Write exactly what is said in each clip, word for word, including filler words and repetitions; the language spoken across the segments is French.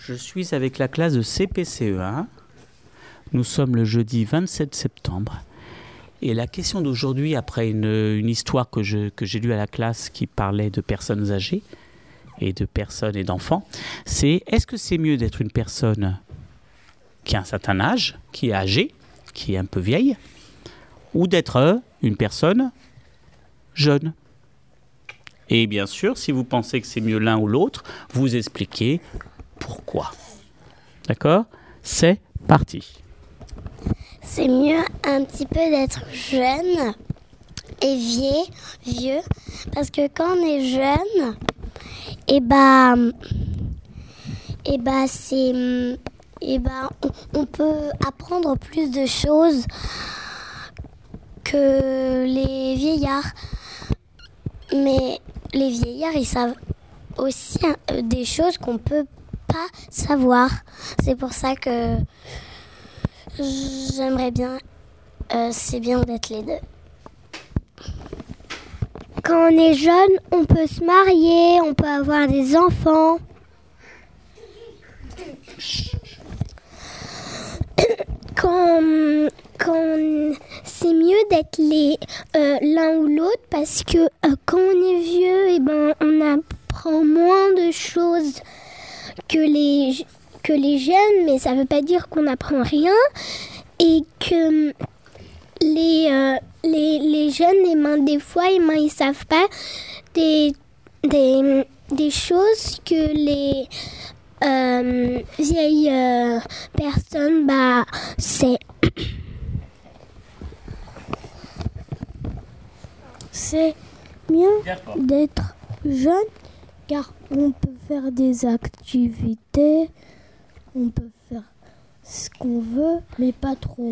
Je suis avec la classe de C P C E un. Nous sommes le jeudi vingt-sept septembre. Et la question d'aujourd'hui, après une, une histoire que, je, que j'ai lue à la classe qui parlait de personnes âgées et de personnes et d'enfants, c'est est-ce que c'est mieux d'être une personne qui a un certain âge, qui est âgée, qui est un peu vieille, ou d'être une personne jeune? Et bien sûr, si vous pensez que c'est mieux l'un ou l'autre, vous expliquez pourquoi. D'accord? C'est parti. C'est mieux un petit peu d'être jeune et vieux, vieux, parce que quand on est jeune, et bah, et bah c'est, et bah on, on peut apprendre plus de choses que les vieillards. Mais les vieillards, ils savent aussi hein, des choses qu'on peut pas savoir. C'est pour ça que j'aimerais bien, euh, c'est bien d'être les deux. Quand on est jeune, on peut se marier, on peut avoir des enfants. Quand, quand c'est mieux d'être les euh, l'un ou l'autre parce que euh, quand on est vieux, et ben on apprend moins de choses que les que les jeunes, mais ça veut pas dire qu'on n'apprend rien et que les euh, les les jeunes, et ben des fois, et ben ils savent pas des des des choses que les euh, vieilles euh, personnes, bah c'est c'est mieux d'être jeune car on peut faire des activités, on peut faire ce qu'on veut, mais pas trop.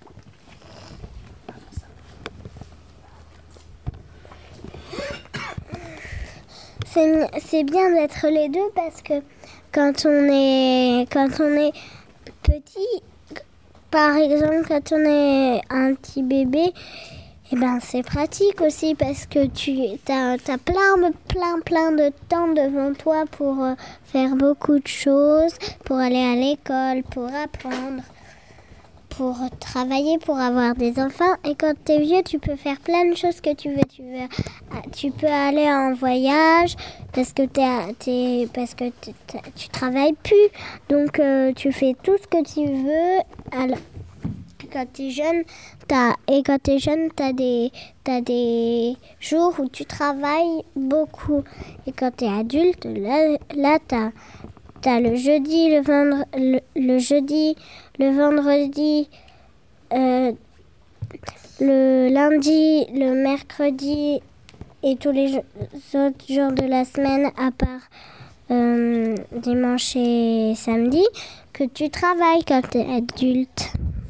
C'est, c'est bien d'être les deux parce que quand on est, quand on est petit, par exemple quand on est un petit bébé, eh ben, c'est pratique aussi parce que tu as, t'as plein, plein, plein de temps devant toi pour euh, faire beaucoup de choses, pour aller à l'école, pour apprendre, pour travailler, pour avoir des enfants. Et quand tu es vieux, tu peux faire plein de choses que tu veux. Tu, veux, tu peux aller en voyage parce que, t'es, t'es, parce que t'es, tu travailles plus. Donc, euh, tu fais tout ce que tu veux. Alors, quand tu es jeune, t'as, et quand tu es jeune, tu as des, t'as des jours où tu travailles beaucoup. Et quand tu es adulte, là, là tu as le jeudi, le, vendre, le, le jeudi, le vendredi, euh, le lundi, le mercredi et tous les autres jours de la semaine à part euh, dimanche et samedi que tu travailles quand tu es adulte.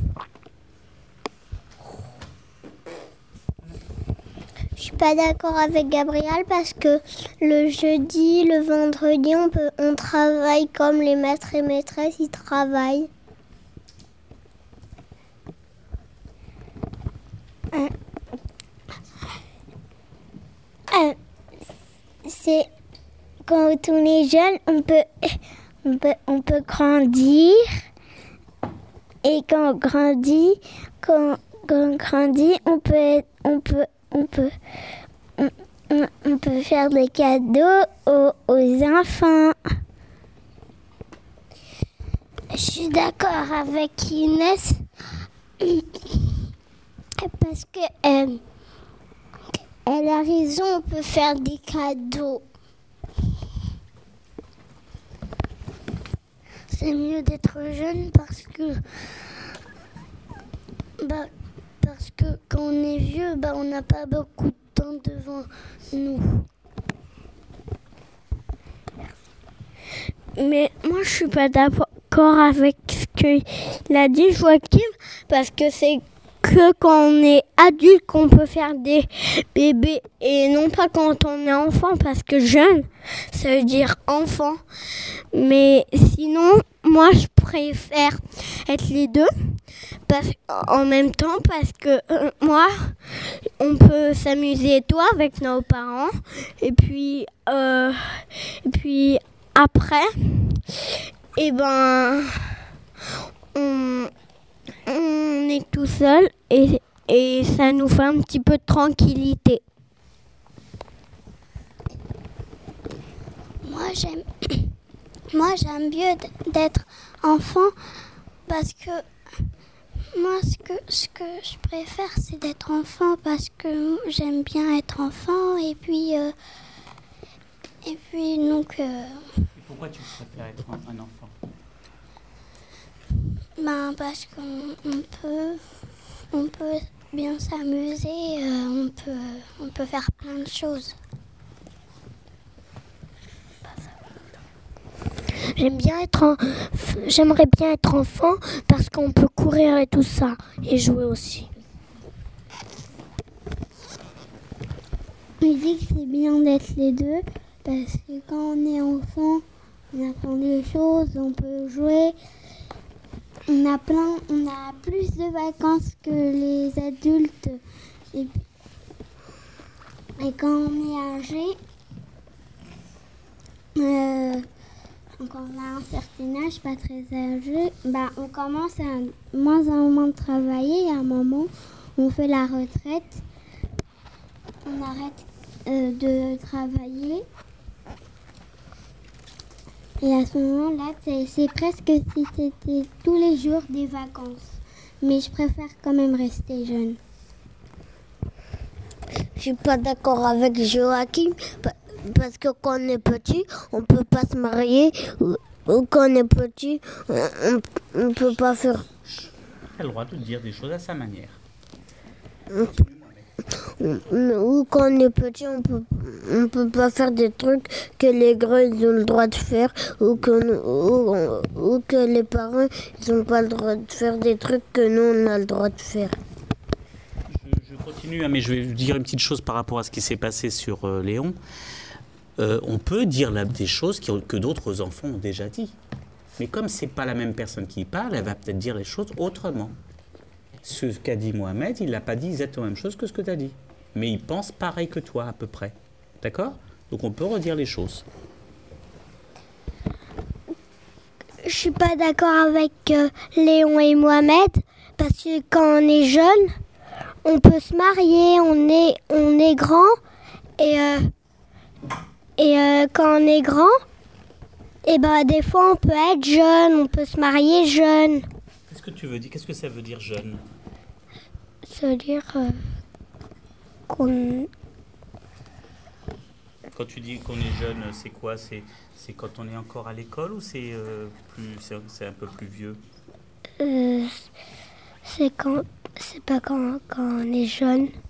Je suis pas d'accord avec Gabriel parce que le jeudi, le vendredi, on peut, on travaille comme les maîtres et maîtresses, ils travaillent. Euh, euh, c'est quand on est jeune, on peut, on peut, on peut grandir et quand on grandit, quand, quand on grandit, on peut, on peut On peut, on, on, on peut faire des cadeaux aux, aux enfants. Je suis d'accord avec Inès parce que euh, elle a raison, on peut faire des cadeaux. C'est mieux d'être jeune parce que bah, Parce que quand on est vieux, bah, on n'a pas beaucoup de temps devant nous. Mais moi, je suis pas d'accord avec ce qu'il a dit, Joachim, parce que c'est que quand on est adulte qu'on peut faire des bébés et non pas quand on est enfant, parce que jeune, ça veut dire enfant. Mais sinon, moi, je préfère être les deux. Parce, en même temps parce que euh, moi on peut s'amuser toi avec nos parents et puis euh, et puis après Eh ben, on, on est tout seul et, et ça nous fait un petit peu de tranquillité. Moi, j'aime, moi, j'aime mieux d'être enfant parce que moi, ce que, ce que je préfère, c'est d'être enfant parce que j'aime bien être enfant et puis, euh, et puis donc. Euh, Pourquoi tu préfères être un enfant? Ben parce qu'on on peut, on peut bien s'amuser, euh, on peut, on peut faire plein de choses. J'aime bien être en... J'aimerais bien être enfant parce qu'on peut courir et tout ça et jouer aussi. Je dis que c'est bien d'être les deux parce que quand on est enfant, on apprend des choses, on peut jouer. On a plein, on a plus de vacances que les adultes. Et, et quand on est âgé, euh, quand on a un certain âge, pas très âgé, bah on commence à moins en moins de travailler. Et à un moment, on fait la retraite, on arrête euh, de travailler. Et à ce moment-là, c'est, c'est presque si c'était tous les jours des vacances. Mais je préfère quand même rester jeune. Je suis pas d'accord avec Joachim parce que quand on est petit, on peut pas se marier ou, ou quand on est petit, on, on peut pas faire. Tu as le droit de dire des choses à sa manière. Ou quand on est petit, on peut, on peut pas faire des trucs que les grands ils ont le droit de faire ou que, ou, ou que les parents ils ont pas le droit de faire des trucs que nous on a le droit de faire. Je, je continue, hein, mais je vais vous dire une petite chose par rapport à ce qui s'est passé sur euh, Léon. Euh, on peut dire là, des choses qui, que d'autres enfants ont déjà dit. Mais comme c'est pas la même personne qui parle, elle va peut-être dire les choses autrement. Ce qu'a dit Mohamed, il n'a pas dit exactement la même chose que ce que tu as dit. Mais il pense pareil que toi, à peu près. D'accord? Donc on peut redire les choses. Je suis pas d'accord avec euh, Léon et Mohamed parce que quand on est jeune, on peut se marier, on est, on est grand et, euh, et euh, quand on est grand, et ben des fois on peut être jeune, on peut se marier jeune. Qu'est-ce que tu veux dire? Qu'est-ce que ça veut dire jeune? Ça veut dire euh, qu'on... Quand tu dis qu'on est jeune, c'est quoi? C'est, c'est quand on est encore à l'école ou c'est, euh, plus, c'est, c'est un peu plus vieux? Euh, c'est quand... C'est pas quand, quand on est jeune.